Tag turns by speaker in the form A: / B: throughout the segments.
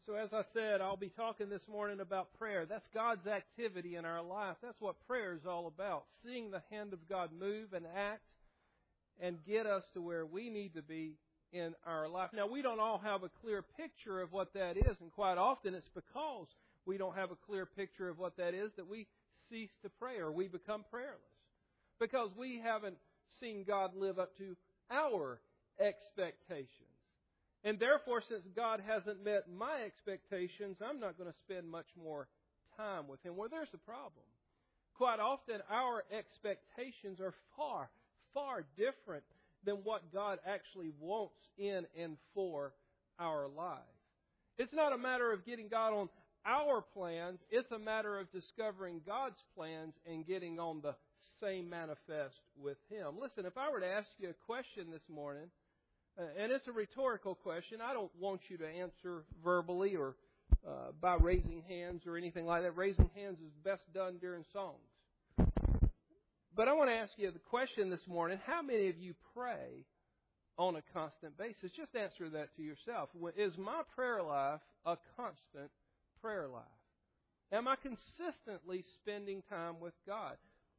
A: So as I said, I'll be talking this morning about prayer. That's God's activity in our life. That's what prayer is all about. Seeing the hand of God move and act and get us to where we need to be in our life. Now, we don't all have a clear picture of what that is, and quite often it's because we don't have a clear picture of what that is that we cease to pray or we become prayerless. Because we haven't seen God live up to our expectations. And therefore, since God hasn't met my expectations, I'm not going to spend much more time with Him. Well, there's the problem. Quite often, our expectations are far, far different than what God actually wants in and for our life. It's not a matter of getting God on our plans. It's a matter of discovering God's plans and getting on the same manifest with Him. Listen, if I were to ask you a question this morning, and it's a rhetorical question. I don't want you to answer verbally or by raising hands or anything like that. Raising hands is best done during songs. But I want to ask you the question this morning, how many of you pray on a constant basis? Just answer that to yourself. Is my prayer life a constant prayer life? Am I consistently spending time with God?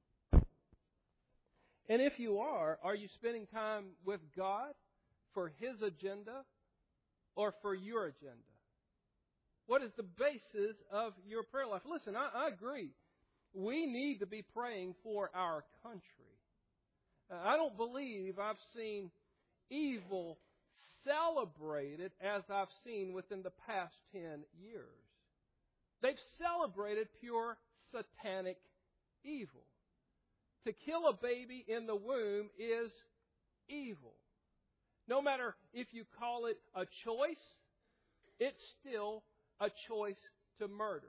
A: And if you are you spending time with God for His agenda or for your agenda? What is the basis of your prayer life? Listen, I agree. We need to be praying for our country. I don't believe I've seen evil celebrated as I've seen within the past 10 years. They've celebrated pure satanic evil. To kill a baby in the womb is evil. No matter if you call it a choice, it's still a choice to murder.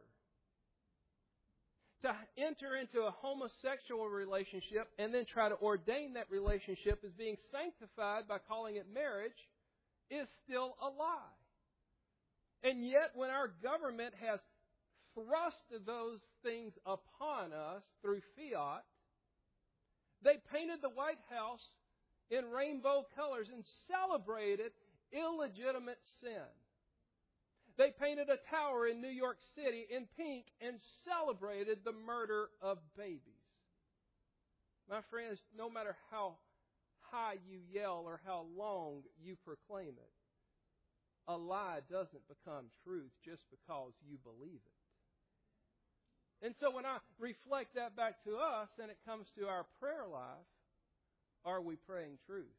A: To enter into a homosexual relationship and then try to ordain that relationship as being sanctified by calling it marriage is still a lie. And yet when our government has thrust those things upon us through fiat, they painted the White House in rainbow colors and celebrated illegitimate sin. They painted a tower in New York City in pink and celebrated the murder of babies. My friends, no matter how high you yell or how long you proclaim it, a lie doesn't become truth just because you believe it. And so when I reflect that back to us and it comes to our prayer life, are we praying truth?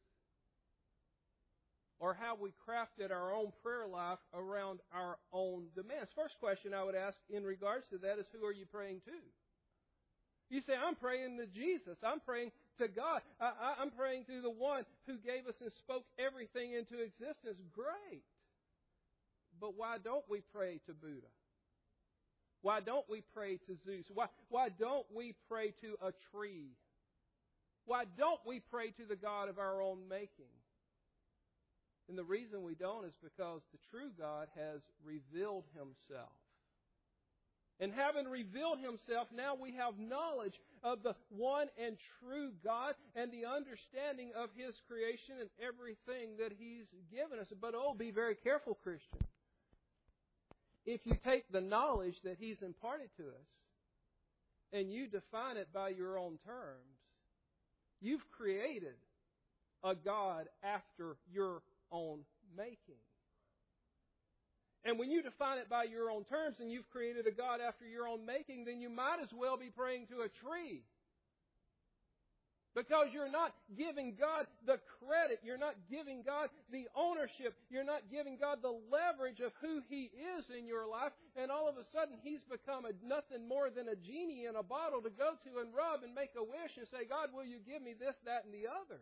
A: Or have we crafted our own prayer life around our own demands? First question I would ask in regards to that is, who are you praying to? You say, I'm praying to Jesus. I'm praying to God. I'm praying to the one who gave us and spoke everything into existence. Great. But why don't we pray to Buddha? Why don't we pray to Zeus? Why don't we pray to a tree? Why don't we pray to the God of our own making? And the reason we don't is because the true God has revealed Himself. And having revealed Himself, now we have knowledge of the one and true God and the understanding of His creation and everything that He's given us. But be very careful, Christian. If you take the knowledge that He's imparted to us and you define it by your own terms, you've created a God after your own making. And when you define it by your own terms and you've created a God after your own making, then you might as well be praying to a tree. Because you're not giving God the credit. You're not giving God the ownership. You're not giving God the leverage of who He is in your life. And all of a sudden, He's become nothing more than a genie in a bottle to go to and rub and make a wish and say, God, will you give me this, that, and the other?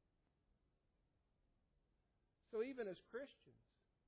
A: So even as Christians,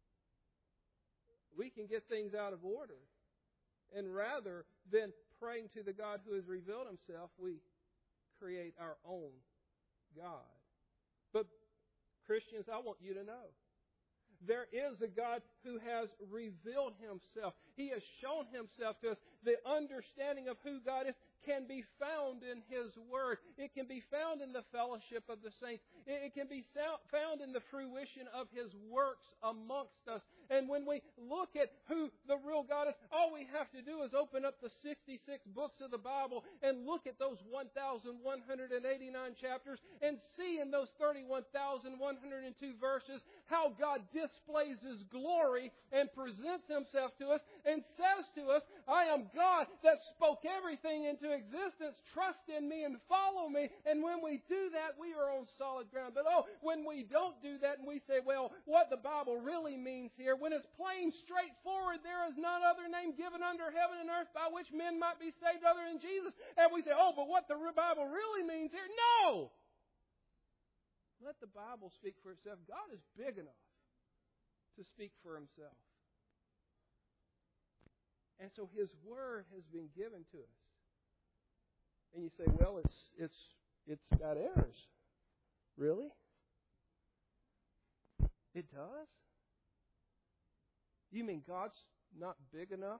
A: we can get things out of order. And rather than praying to the God who has revealed Himself, we create our own God. But Christians, I want you to know, there is a God who has revealed Himself. He has shown Himself to us. The understanding of who God is can be found in His Word. It can be found in the fellowship of the saints. It can be found in the fruition of His works amongst us. And when we look at who the real God is, all we have to do is open up the 66 books of the Bible and look at those 1,189 chapters and see in those 31,102 verses how God displays His glory and presents Himself to us and says to us, I am God that spoke everything into existence. Trust in me and follow me. And when we do that, we are on solid ground. But when we don't do that and we say, well, what the Bible really means here, when it's plain, straightforward, there is none other name given under heaven and earth by which men might be saved other than Jesus. And we say, but what the Bible really means here? No! Let the Bible speak for itself. God is big enough to speak for Himself. And so His Word has been given to us. And you say, well, it's got errors. Really? It does? You mean God's not big enough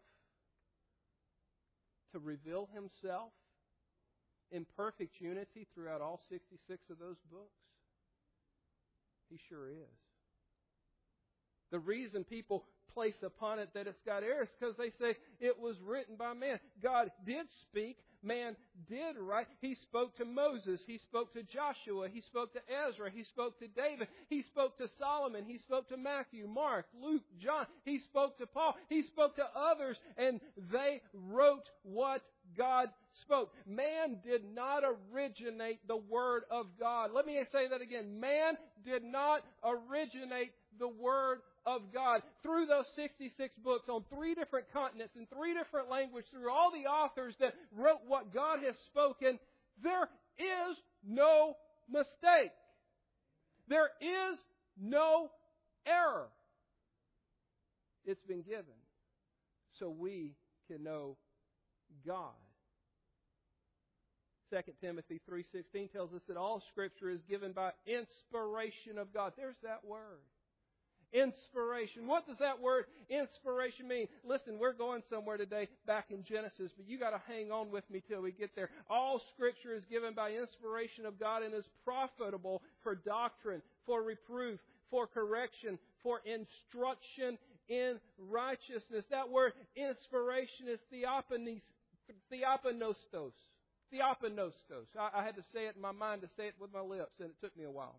A: to reveal Himself in perfect unity throughout all 66 of those books? He sure is. The reason people place upon it that it's got errors because they say it was written by man. God did speak. Man did write. He spoke to Moses. He spoke to Joshua. He spoke to Ezra. He spoke to David. He spoke to Solomon. He spoke to Matthew, Mark, Luke, John. He spoke to Paul. He spoke to others, and they wrote what God spoke. Man did not originate the Word of God. Let me say that again. Man did not originate the Word of God. Through those 66 books on 3 different continents in 3 different languages, through all the authors that wrote what God has spoken, there is no mistake. There is no error. It's been given so we can know God. 2 Timothy 3:16 tells us that all Scripture is given by inspiration of God. There's that word. Inspiration. What does that word inspiration mean? Listen, we're going somewhere today back in Genesis, but you got to hang on with me till we get there. All Scripture is given by inspiration of God and is profitable for doctrine, for reproof, for correction, for instruction in righteousness. That word inspiration is theopanostos. Theopanostos. I had to say it in my mind to say it with my lips, and it took me a while.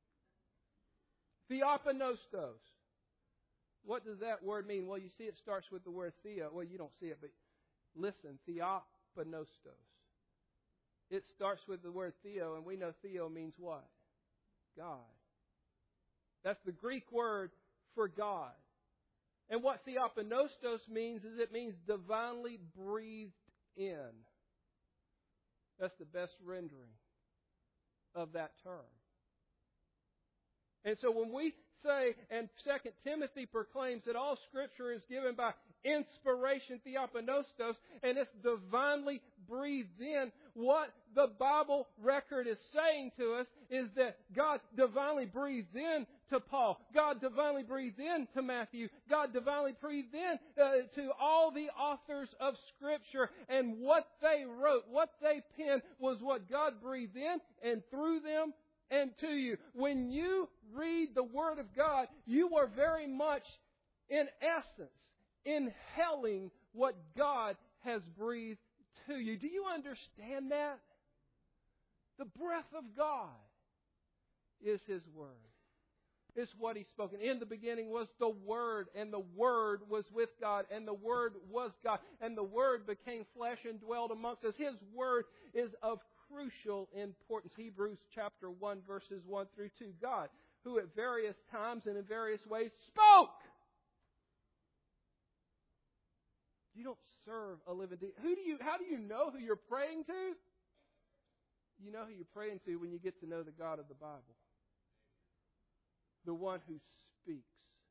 A: Theopanostos. What does that word mean? Well, you see it starts with the word theo. Well, you don't see it, but listen. Theopanostos. It starts with the word theo, and we know theo means what? God. That's the Greek word for God. And what theopanostos means is it means divinely breathed in. That's the best rendering of that term. And so when we say, and 2 Timothy proclaims that all Scripture is given by inspiration, theopanostos, and it's divinely breathed in, what the Bible record is saying to us is that God divinely breathed in to Paul. God divinely breathed in to Matthew. God divinely breathed in to all the authors of Scripture. And what they wrote, what they penned, was what God breathed in and through them and to you. When you read the Word of God, you are very much, in essence, inhaling what God has breathed to you. Do you understand that? The breath of God is His Word. It's what He's spoken. In the beginning was the Word, and the Word was with God, and the Word was God, and the Word became flesh and dwelt amongst us. His Word is of crucial importance. Hebrews chapter 1, verses 1 through 2. God, who at various times and in various ways spoke. You don't serve a living deity. How do you know who you're praying to? You know who you're praying to when you get to know the God of the Bible. The one who speaks.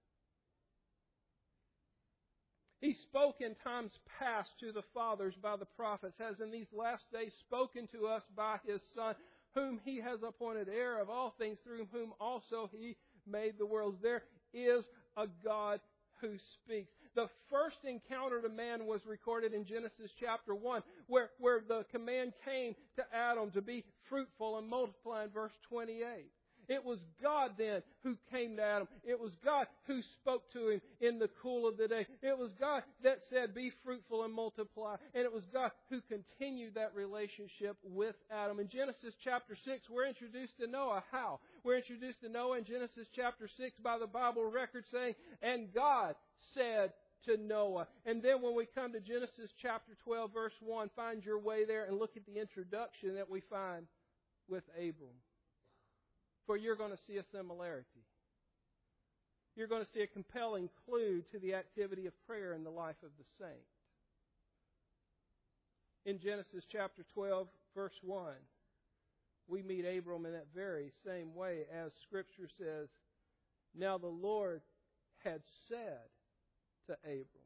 A: He spoke in times past to the fathers by the prophets, has in these last days spoken to us by His Son, whom He has appointed heir of all things, through whom also He made the worlds. There is a God who speaks. The first encounter to man was recorded in Genesis chapter 1, where the command came to Adam to be fruitful and multiply in verse 28. It was God then who came to Adam. It was God who spoke to him in the cool of the day. It was God that said, be fruitful and multiply. And it was God who continued that relationship with Adam. In Genesis chapter 6, we're introduced to Noah. How? We're introduced to Noah in Genesis chapter 6 by the Bible record saying, and God said to Noah. And then when we come to Genesis chapter 12, verse 1, find your way there and look at the introduction that we find with Abram. For you're going to see a similarity. You're going to see a compelling clue to the activity of prayer in the life of the saint. In Genesis chapter 12, verse 1, we meet Abram in that very same way as Scripture says, now the Lord had said to Abram.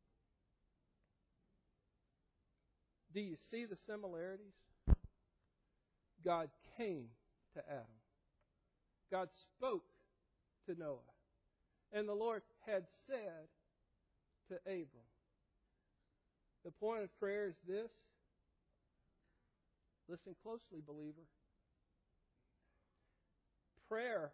A: Do you see the similarities? God came to Adam. God spoke to Noah. And the Lord had said to Abram. The point of prayer is this. Listen closely, believer. Prayer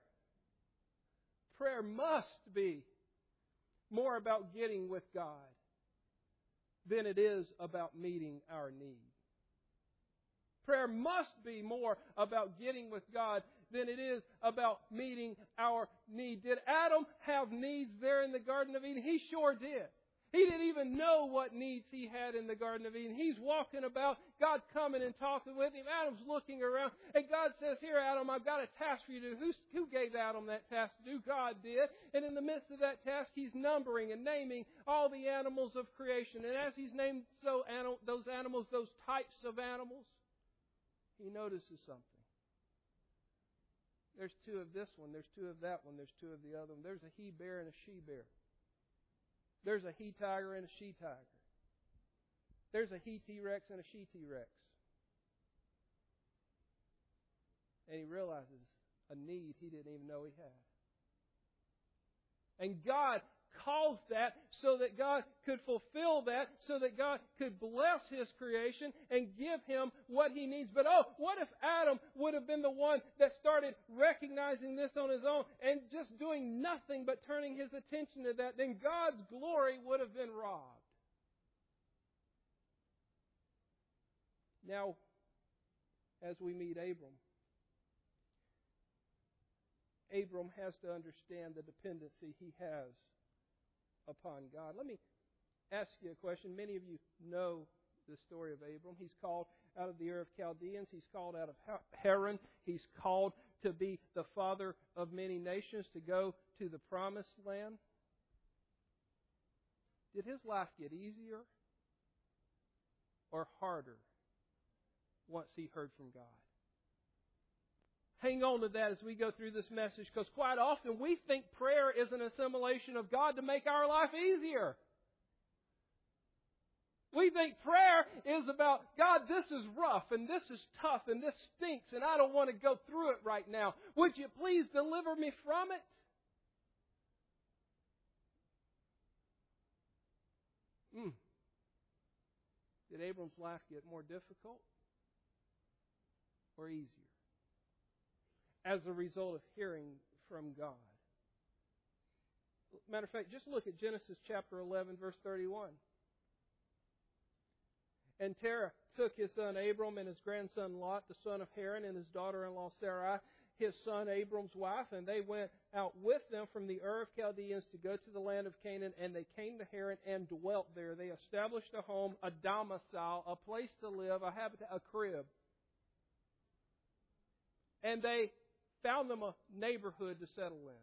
A: must be more about getting with God than it is about meeting our need. Prayer must be more about getting with God than it is about meeting our need. Did Adam have needs there in the Garden of Eden? He sure did. He didn't even know what needs he had in the Garden of Eden. He's walking about, God coming and talking with him. Adam's looking around, and God says, here, Adam, I've got a task for you to do. Who gave Adam that task to do? God did. And in the midst of that task, he's numbering and naming all the animals of creation. And as he's named those animals, those types of animals, he notices something. There's two of this one, there's two of that one, there's two of the other one. There's a he-bear and a she-bear. There's a he-tiger and a she-tiger. There's a he-T-Rex and a she-T-Rex. And he realizes a need he didn't even know he had. And God caused that so that God could fulfill that, so that God could bless His creation and give him what he needs. But what if Adam would have been the one that started recognizing this on his own and just doing nothing but turning his attention to that? Then God's glory would have been robbed. Now, as we meet Abram has to understand the dependency he has upon God. Let me ask you a question. Many of you know the story of Abram. He's called out of the Ur of Chaldeans. He's called out of Haran. He's called to be the father of many nations, to go to the promised land. Did his life get easier or harder once he heard from God? Hang on to that as we go through this message, because quite often we think prayer is an assimilation of God to make our life easier. We think prayer is about, God, this is rough and this is tough and this stinks and I don't want to go through it right now. Would you please deliver me from it? Did Abram's life get more difficult or easier as a result of hearing from God? Matter of fact, just look at Genesis chapter 11, verse 31. And Terah took his son Abram and his grandson Lot, the son of Haran, and his daughter-in-law Sarai, his son Abram's wife, and they went out with them from the Ur of Chaldeans to go to the land of Canaan, and they came to Haran and dwelt there. They established a home, a domicile, a place to live, a habitat, a crib. And they found them a neighborhood to settle in.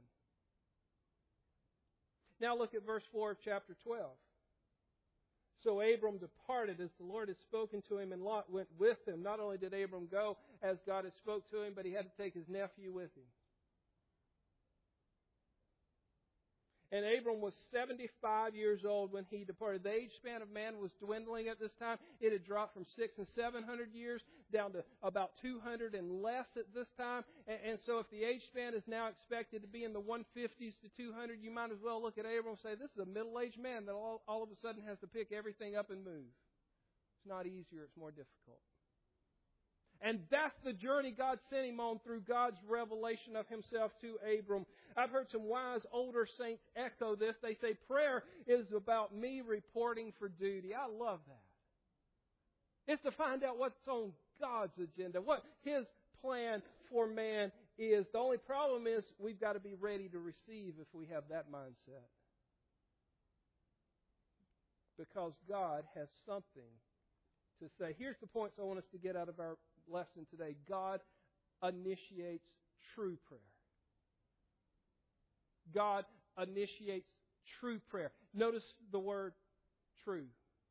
A: Now look at verse 4 of chapter 12. So Abram departed as the Lord had spoken to him, and Lot went with him. Not only did Abram go as God had spoke to him, but he had to take his nephew with him. And Abram was 75 years old when he departed. The age span of man was dwindling at this time. It had dropped from 600 and 700 years down to about 200 and less at this time. And so if the age span is now expected to be in the 150s to 200, you might as well look at Abram and say, this is a middle-aged man that all of a sudden has to pick everything up and move. It's not easier, it's more difficult. And that's the journey God sent him on through God's revelation of Himself to Abram. I've heard some wise older saints echo this. They say prayer is about me reporting for duty. I love that. It's to find out what's on God's agenda, what His plan for man is. The only problem is we've got to be ready to receive if we have that mindset. Because God has something to say. Here's the points I want us to get out of our lesson today. God initiates true prayer. God initiates true prayer. Notice the word true.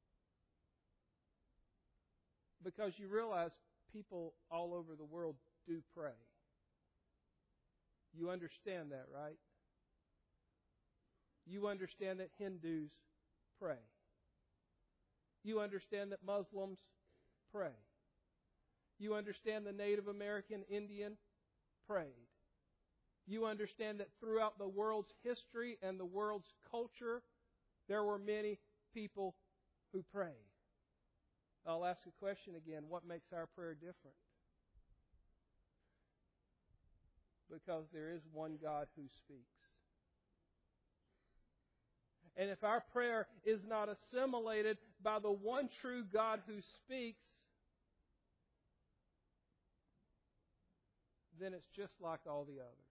A: Because you realize people all over the world do pray. You understand that, right? You understand that Hindus pray. You understand that Muslims pray. You understand the Native American Indian prayed. You understand that throughout the world's history and the world's culture, there were many people who prayed. I'll ask a question again. What makes our prayer different? Because there is one God who speaks. And if our prayer is not assimilated by the one true God who speaks, then it's just like all the others.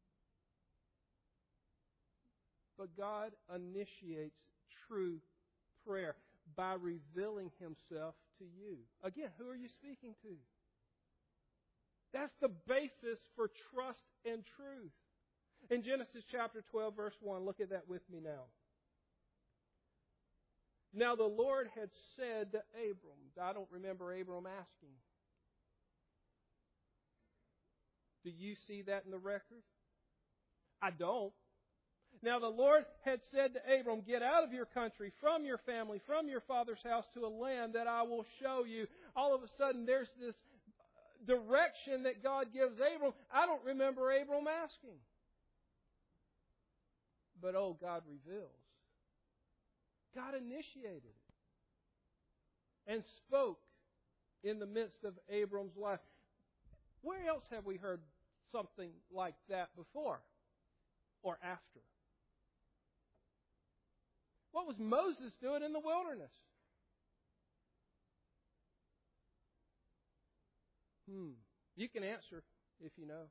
A: But God initiates true prayer by revealing Himself to you. Again, who are you speaking to? That's the basis for trust and truth. In Genesis chapter 12, verse 1, look at that with me now. Now the Lord had said to Abram, I don't remember Abram asking. Do you see that in the record? I don't. Now the Lord had said to Abram, get out of your country, from your family, from your father's house to a land that I will show you. All of a sudden there's this direction that God gives Abram. I don't remember Abram asking. But God reveals. God initiated it and spoke in the midst of Abram's life. Where else have we heard something like that before or after? What was Moses doing in the wilderness? You can answer if you know.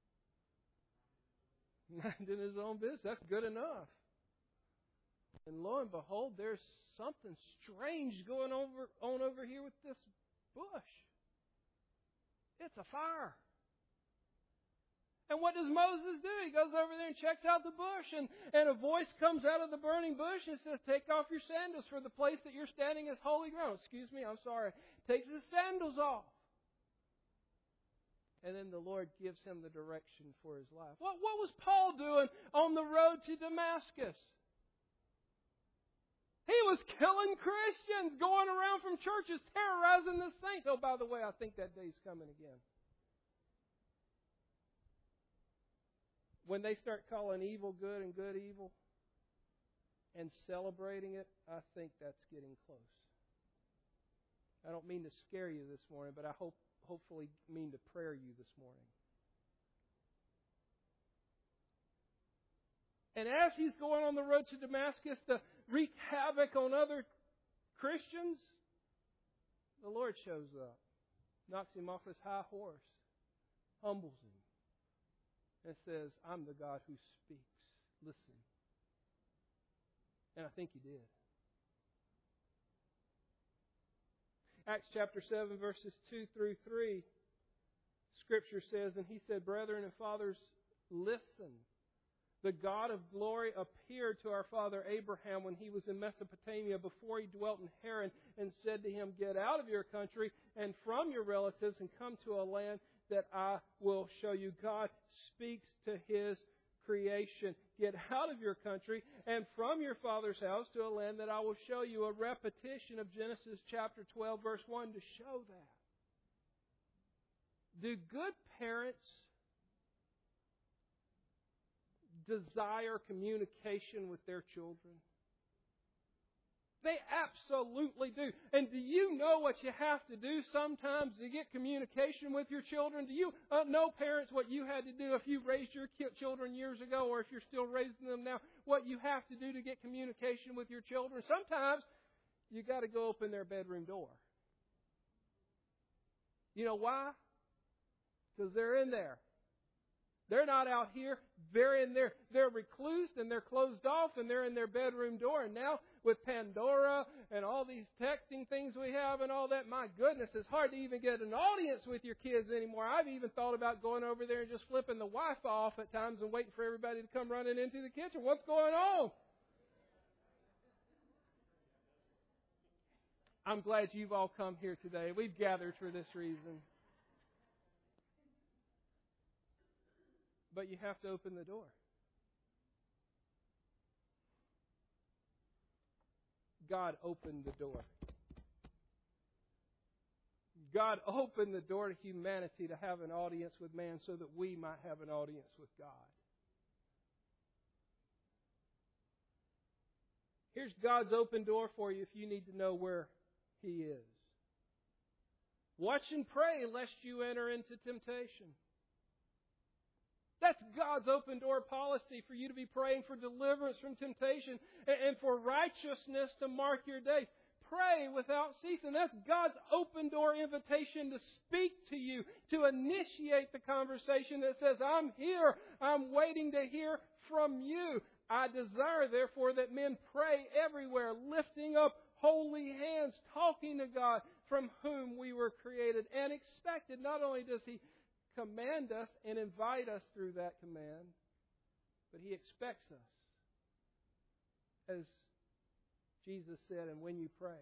A: Minding his own business. That's good enough. And lo and behold, there's something strange going on over here with this bush. It's a fire. And what does Moses do? He goes over there and checks out the bush, and a voice comes out of the burning bush and says, take off your sandals, for the place that you're standing is holy ground. Excuse me, I'm sorry. Takes his sandals off. And then the Lord gives him the direction for his life. What was Paul doing on the road to Damascus? He was killing Christians, going around from churches, terrorizing the saints. Oh, by the way, I think that day's coming again. When they start calling evil good and good evil and celebrating it, I think that's getting close. I don't mean to scare you this morning, but I hopefully mean to prayer you this morning. And as he's going on the road to Damascus to wreak havoc on other Christians, the Lord shows up, knocks him off his high horse, humbles him, and says, I'm the God who speaks. Listen. And I think he did. Acts chapter 7, verses 2 through 3, Scripture says, and he said, brethren and fathers, listen. The God of glory appeared to our father Abraham when he was in Mesopotamia before he dwelt in Haran and said to him, get out of your country and from your relatives and come to a land that I will show you. God speaks to His creation. Get out of your country and from your father's house to a land that I will show you. A repetition of Genesis chapter 12, verse 1 to show that. Do good parents desire communication with their children? They absolutely do. And do you know what you have to do sometimes to get communication with your children? Do you know, parents, what you had to do if you raised your children years ago, or if you're still raising them now, what you have to do to get communication with your children? Sometimes you got to go open their bedroom door. You know why? Because they're in there. They're not out here. They're in there. They're reclused and they're closed off and they're in their bedroom door. And now with Pandora and all these texting things we have and all that, my goodness, it's hard to even get an audience with your kids anymore. I've even thought about going over there and just flipping the Wi-Fi off at times and waiting for everybody to come running into the kitchen. What's going on? I'm glad you've all come here today. We've gathered for this reason. But you have to open the door. God opened the door. God opened the door to humanity to have an audience with man so that we might have an audience with God. Here's God's open door for you if you need to know where He is. Watch and pray lest you enter into temptation. That's God's open door policy for you to be praying for deliverance from temptation and for righteousness to mark your days. Pray without ceasing. That's God's open door invitation to speak to you, to initiate the conversation that says, I'm here, I'm waiting to hear from you. I desire, therefore, that men pray everywhere, lifting up holy hands, talking to God from whom we were created and expected. Not only does He command us and invite us through that command, but He expects us. As Jesus said, and when you pray,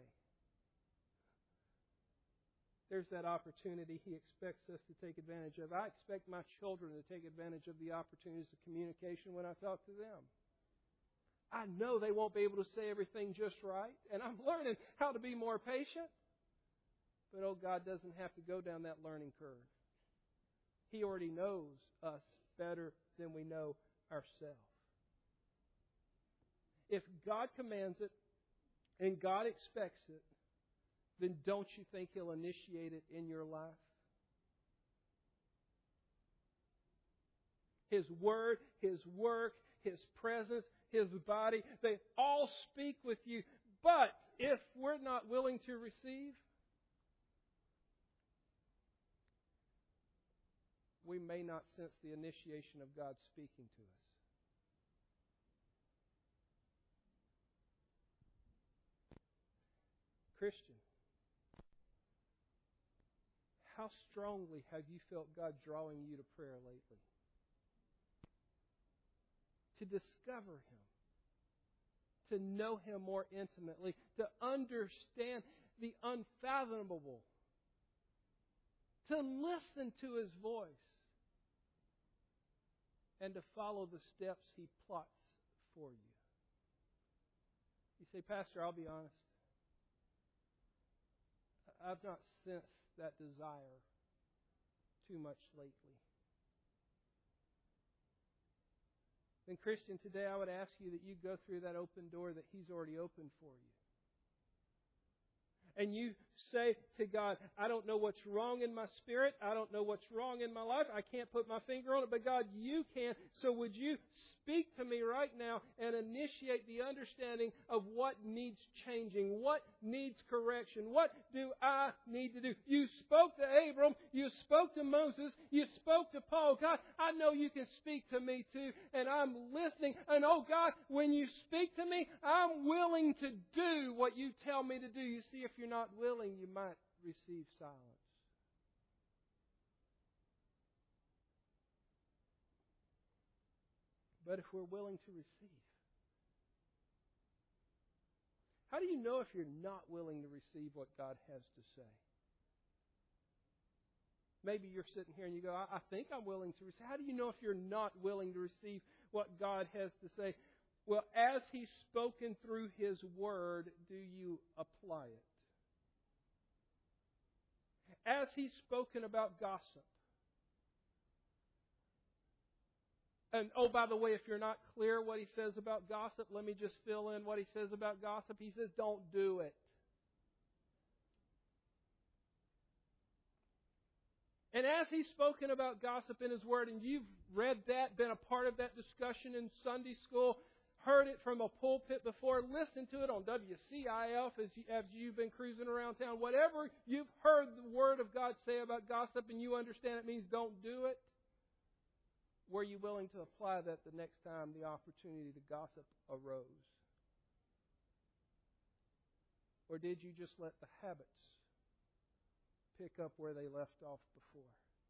A: there's that opportunity He expects us to take advantage of. I expect my children to take advantage of the opportunities of communication when I talk to them. I know they won't be able to say everything just right, and I'm learning how to be more patient. But, God doesn't have to go down that learning curve. He already knows us better than we know ourselves. If God commands it and God expects it, then don't you think He'll initiate it in your life? His Word, His work, His presence, His body, they all speak with you. But if we're not willing to receive, we may not sense the initiation of God speaking to us. Christian, how strongly have you felt God drawing you to prayer lately? To discover Him, to know Him more intimately, to understand the unfathomable, to listen to His voice, and to follow the steps He plots for you. You say, Pastor, I'll be honest. I've not sensed that desire too much lately. Then, Christian, today I would ask you that you go through that open door that He's already opened for you. And you say to God, I don't know what's wrong in my spirit. I don't know what's wrong in my life. I can't put my finger on it, but God, you can. So would you speak to me right now and initiate the understanding of what needs changing, what needs correction, what do I need to do? You spoke to Abram, you spoke to Moses, you spoke to Paul. God, I know you can speak to me too, and I'm listening. And oh God, when you speak to me, I'm willing to do what you tell me to do. You see, if you're not willing, you might receive silence. But if we're willing to receive, how do you know if you're not willing to receive what God has to say? Maybe you're sitting here and you go, I think I'm willing to receive. How do you know if you're not willing to receive what God has to say. Well, as He's spoken through His Word, do you apply it? As He's spoken about gossip. And, oh, by the way, if you're not clear what He says about gossip, let me just fill in what He says about gossip. He says, don't do it. And as He's spoken about gossip in His Word, and you've read that, been a part of that discussion in Sunday school, heard it from a pulpit before, listened to it on WCIF as you've been cruising around town, whatever you've heard the Word of God say about gossip and you understand it means don't do it, were you willing to apply that the next time the opportunity to gossip arose? Or did you just let the habits pick up where they left off before?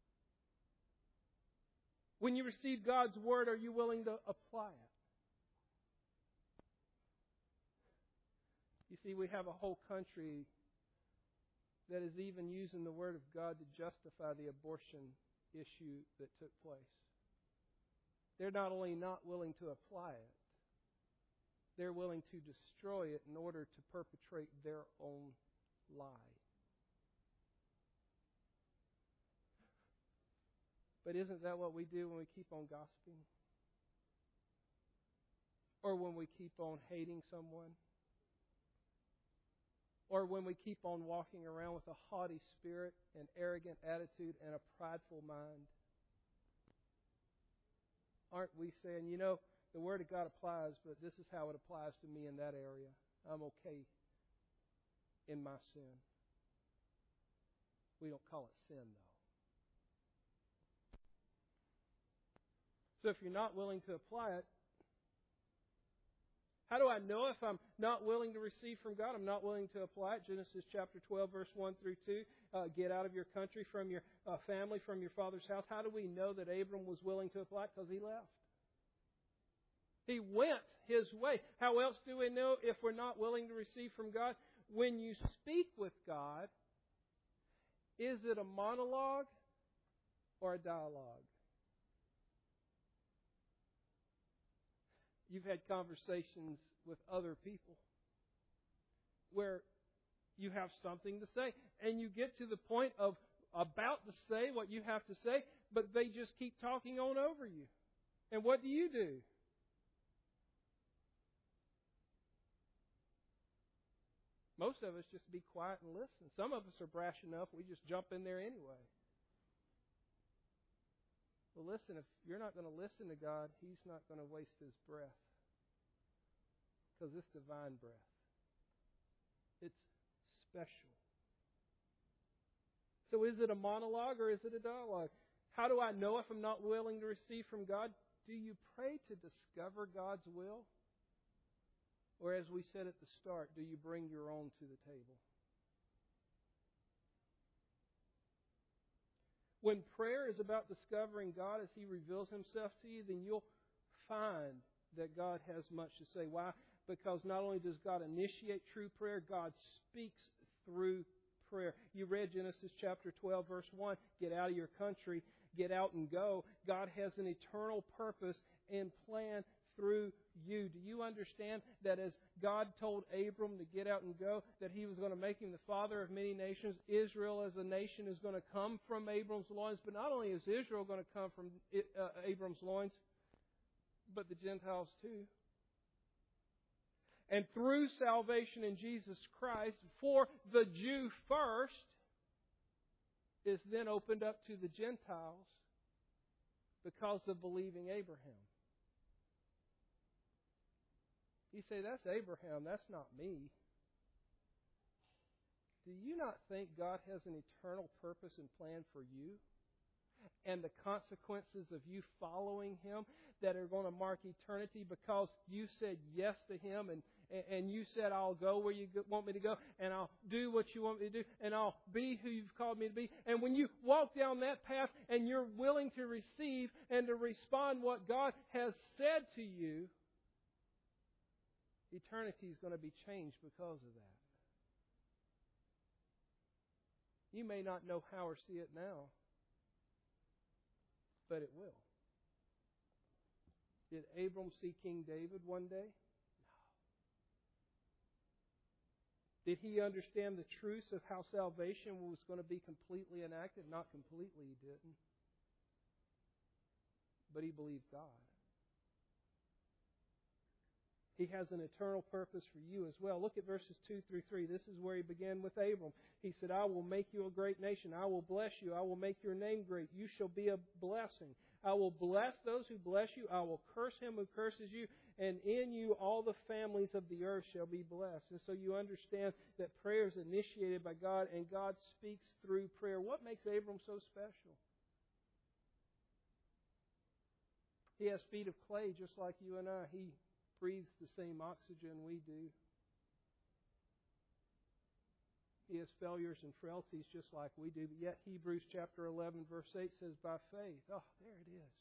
A: When you receive God's Word, are you willing to apply it? You see, we have a whole country that is even using the Word of God to justify the abortion issue that took place. They're not only not willing to apply it, they're willing to destroy it in order to perpetrate their own lie. But isn't that what we do when we keep on gossiping? Or when we keep on hating someone? Or when we keep on walking around with a haughty spirit, an arrogant attitude, and a prideful mind? Aren't we saying, you know, the Word of God applies, but this is how it applies to me in that area. I'm okay in my sin. We don't call it sin, though. So if you're not willing to apply it, how do I know if I'm not willing to receive from God? I'm not willing to apply it. Genesis chapter 12, verse 1 through 2. Get out of your country, from your family, from your father's house. How do we know that Abram was willing to apply it? Because he left. He went his way. How else do we know if we're not willing to receive from God? When you speak with God, is it a monologue or a dialogue? You've had conversations with other people where you have something to say, and you get to the point of about to say what you have to say, but they just keep talking on over you. And what do? Most of us just be quiet and listen. Some of us are brash enough, we just jump in there anyway. Well, listen, if you're not going to listen to God, He's not going to waste His breath. Because it's divine breath. It's special. So is it a monologue or is it a dialogue? How do I know if I'm not willing to receive from God? Do you pray to discover God's will? Or as we said at the start, do you bring your own to the table? When prayer is about discovering God as He reveals Himself to you, then you'll find that God has much to say. Why? Because not only does God initiate true prayer, God speaks through prayer. You read Genesis chapter 12, verse 1. Get out of your country. Get out and go. God has an eternal purpose and plan through you. Do you understand that as God told Abram to get out and go, that He was going to make him the father of many nations? Israel as a nation is going to come from Abram's loins. But not only is Israel going to come from Abram's loins, but the Gentiles too. And through salvation in Jesus Christ, for the Jew first, is then opened up to the Gentiles because of believing Abraham. You say, that's Abraham, that's not me. Do you not think God has an eternal purpose and plan for you? And the consequences of you following Him that are going to mark eternity because you said yes to Him and you said, I'll go where you want me to go and I'll do what you want me to do and I'll be who you've called me to be. And when you walk down that path and you're willing to receive and to respond what God has said to you, eternity is going to be changed because of that. You may not know how or see it now, but it will. Did Abram see King David one day? Did he understand the truths of how salvation was going to be completely enacted? Not completely, he didn't. But he believed God. He has an eternal purpose for you as well. Look at verses 2 through 3. This is where he began with Abram. He said, I will make you a great nation. I will bless you. I will make your name great. You shall be a blessing. I will bless those who bless you. I will curse him who curses you. And in you all the families of the earth shall be blessed. And so you understand that prayer is initiated by God, and God speaks through prayer. What makes Abram so special? He has feet of clay just like you and I. He breathes the same oxygen we do. He has failures and frailties just like we do. But yet Hebrews chapter 11 verse 8 says, by faith. Oh, there it is.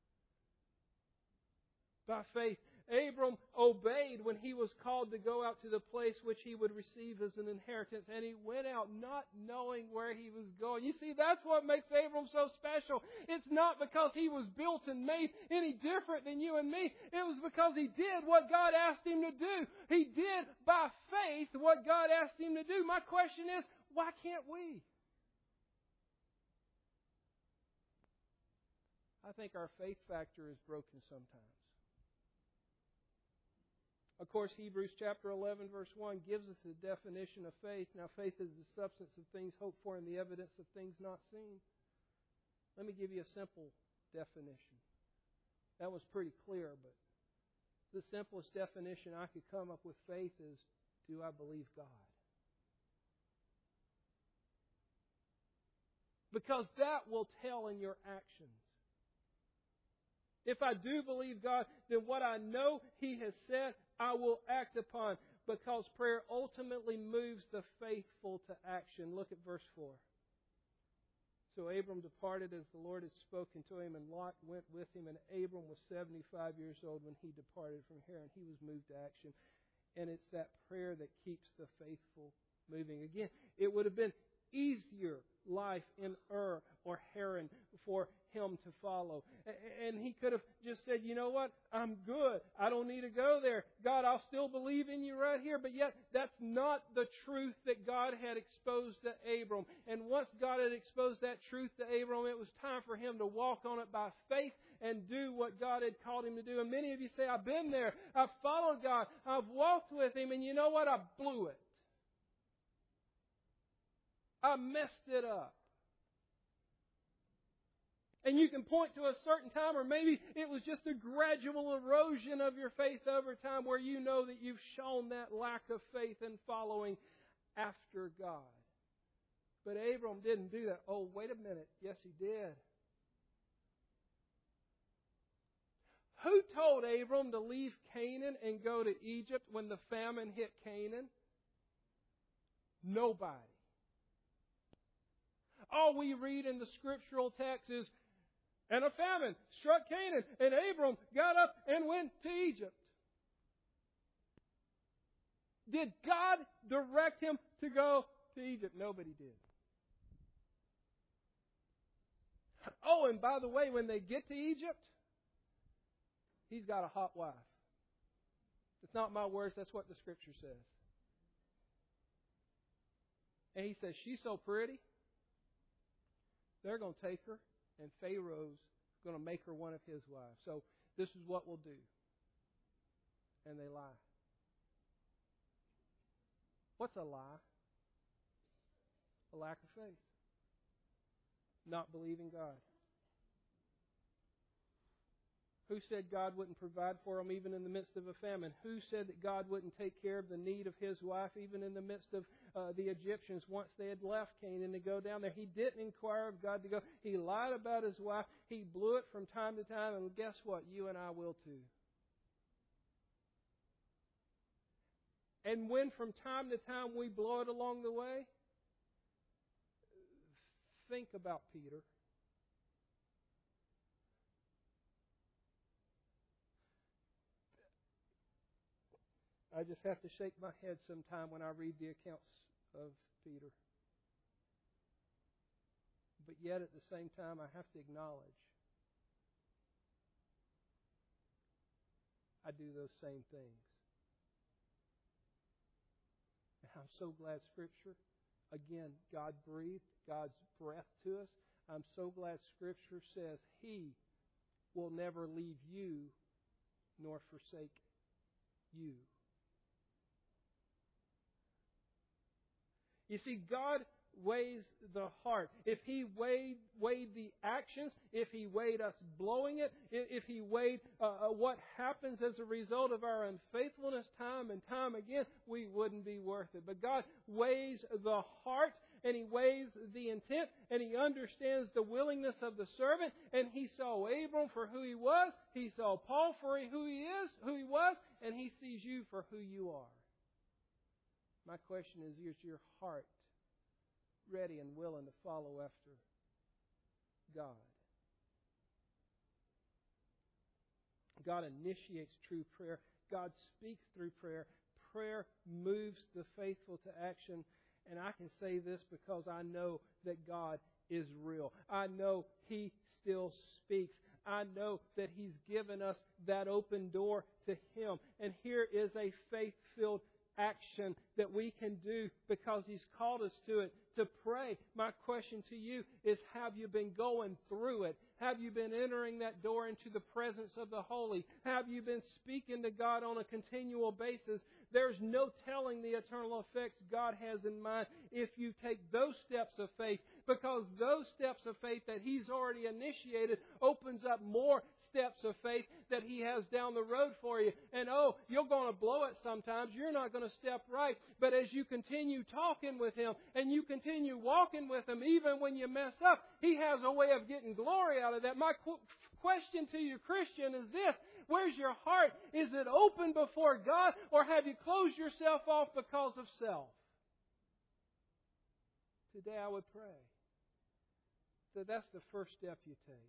A: By faith, Abram obeyed when he was called to go out to the place which he would receive as an inheritance. And he went out not knowing where he was going. You see, that's what makes Abram so special. It's not because he was built and made any different than you and me. It was because he did what God asked him to do. He did by faith what God asked him to do. My question is, why can't we? I think our faith factor is broken sometimes. Of course, Hebrews chapter 11 verse 1 gives us the definition of faith. Now, faith is the substance of things hoped for and the evidence of things not seen. Let me give you a simple definition. That was pretty clear, but the simplest definition I could come up with faith is, do I believe God? Because that will tell in your actions. If I do believe God, then what I know He has said, I will act upon. Because prayer ultimately moves the faithful to action. Look at verse 4. So Abram departed as the Lord had spoken to him, and Lot went with him. And Abram was 75 years old when he departed from Haran. He was moved to action. And it's that prayer that keeps the faithful moving. Again, it would have been easier life in Ur or Haran for him to follow. And he could have just said, you know what, I'm good. I don't need to go there. God, I'll still believe in you right here. But yet, that's not the truth that God had exposed to Abram. And once God had exposed that truth to Abram, it was time for him to walk on it by faith and do what God had called him to do. And many of you say, I've been there. I've followed God. I've walked with Him. And you know what? I blew it. I messed it up. And you can point to a certain time, or maybe it was just a gradual erosion of your faith over time where you know that you've shown that lack of faith in following after God. But Abram didn't do that. Oh, wait a minute. Yes, he did. Who told Abram to leave Canaan and go to Egypt when the famine hit Canaan? Nobody. All we read in the scriptural text is, and a famine struck Canaan, and Abram got up and went to Egypt. Did God direct him to go to Egypt? Nobody did. Oh, and by the way, when they get to Egypt, he's got a hot wife. It's not my words, that's what the Scripture says. And he says, she's so pretty, they're going to take her, and Pharaoh's going to make her one of his wives. So this is what we'll do. And they lie. What's a lie? A lack of faith. Not believing God. Who said God wouldn't provide for him even in the midst of a famine? Who said that God wouldn't take care of the need of his wife even in the midst of the Egyptians once they had left Canaan to go down there? He didn't inquire of God to go. He lied about his wife. He blew it from time to time. And guess what? You and I will too. And when from time to time we blow it along the way, think about Peter. I just have to shake my head sometime when I read the accounts of Peter. But yet at the same time, I have to acknowledge I do those same things. And I'm so glad Scripture, again, God breathed God's breath to us. I'm so glad Scripture says He will never leave you nor forsake you. You see, God weighs the heart. If He weighed the actions, if He weighed us blowing it, if He weighed what happens as a result of our unfaithfulness time and time again, we wouldn't be worth it. But God weighs the heart, and He weighs the intent, and He understands the willingness of the servant, and He saw Abram for who he was, He saw Paul for who he was, and He sees you for who you are. My question is your heart ready and willing to follow after God? God initiates true prayer. God speaks through prayer. Prayer moves the faithful to action. And I can say this because I know that God is real. I know He still speaks. I know that He's given us that open door to Him. And here is a faith-filled action that we can do because He's called us to it, to pray. My question to you is, have you been going through it? Have you been entering that door into the presence of the Holy? Have you been speaking to God on a continual basis? There's no telling the eternal effects God has in mind if you take those steps of faith, because those steps of faith that He's already initiated opens up more steps of faith that He has down the road for you. And you're going to blow it sometimes. You're not going to step right. But as you continue talking with Him and you continue walking with Him, even when you mess up, He has a way of getting glory out of that. My question to you, Christian, is this: where's your heart? Is it open before God, or have you closed yourself off because of self? Today I would pray that that's the first step you take.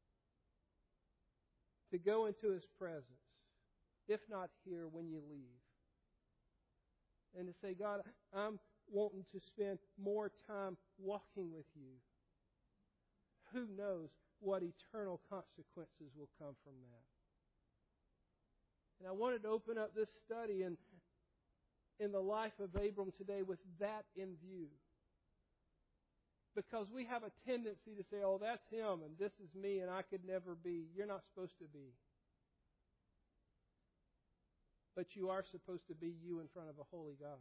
A: To go into His presence, if not here, when you leave. And to say, God, I'm wanting to spend more time walking with You. Who knows what eternal consequences will come from that? And I wanted to open up this study in the life of Abram today with that in view. Because we have a tendency to say, that's him and this is me and I could never be. You're not supposed to be. But you are supposed to be you in front of a holy God.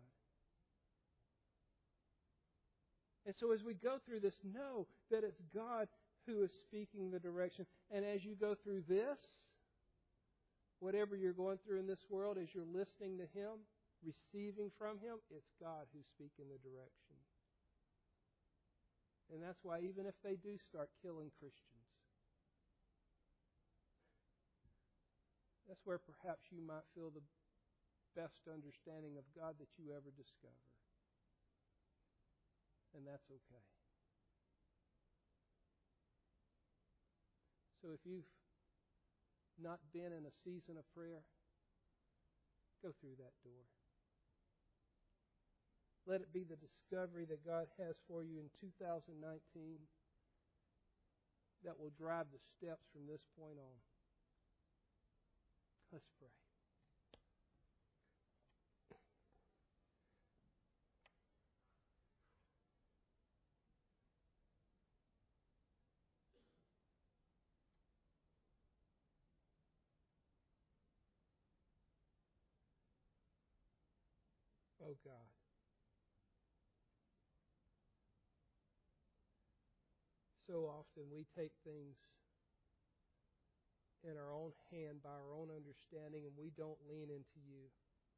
A: And so as we go through this, know that it's God who is speaking the direction. And as you go through this, whatever you're going through in this world, as you're listening to Him, receiving from Him, it's God who's speaking the direction. And that's why even if they do start killing Christians, that's where perhaps you might feel the best understanding of God that you ever discover. And that's okay. So if you've not been in a season of prayer, go through that door. Let it be the discovery that God has for you in 2019 that will drive the steps from this point on. Let's pray. Oh God. So often we take things in our own hand by our own understanding and we don't lean into You.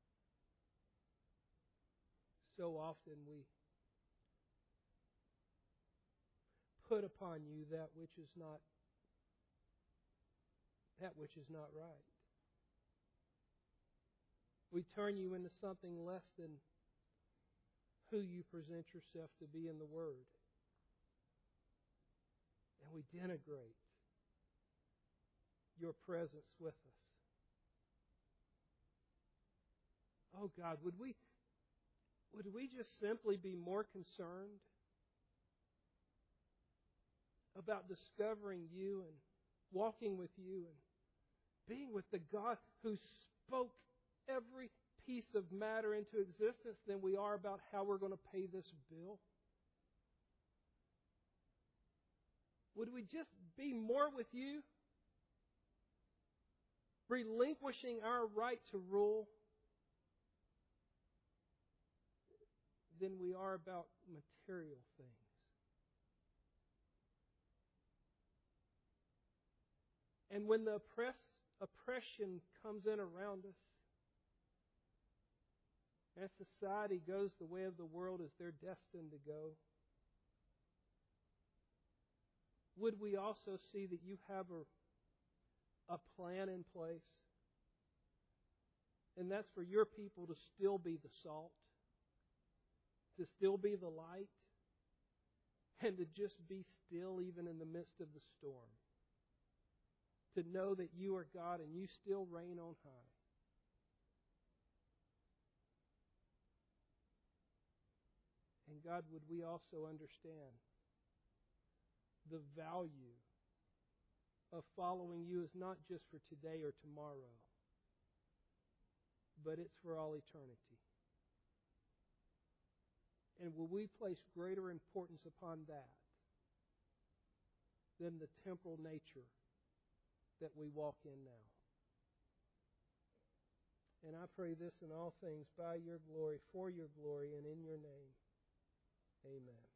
A: So often we put upon You that which is not right. We turn You into something less than who You present Yourself to be in the Word. And we denigrate Your presence with us. Oh God, would we just simply be more concerned about discovering You and walking with You and being with the God who spoke every piece of matter into existence than we are about how we're going to pay this bill? Would we just be more with you? Relinquishing our right to rule than we are about material things. And when the oppression comes in around us, as society goes the way of the world as they're destined to go, would we also see that you have a plan in place? And that's for your people to still be the salt, to still be the light, and to just be still even in the midst of the storm. To know that you are God and you still reign on high. And God, would we also understand the value of following you is not just for today or tomorrow, but it's for all eternity. And will we place greater importance upon that than the temporal nature that we walk in now? And I pray this in all things by your glory, for your glory, and in your name. Amen.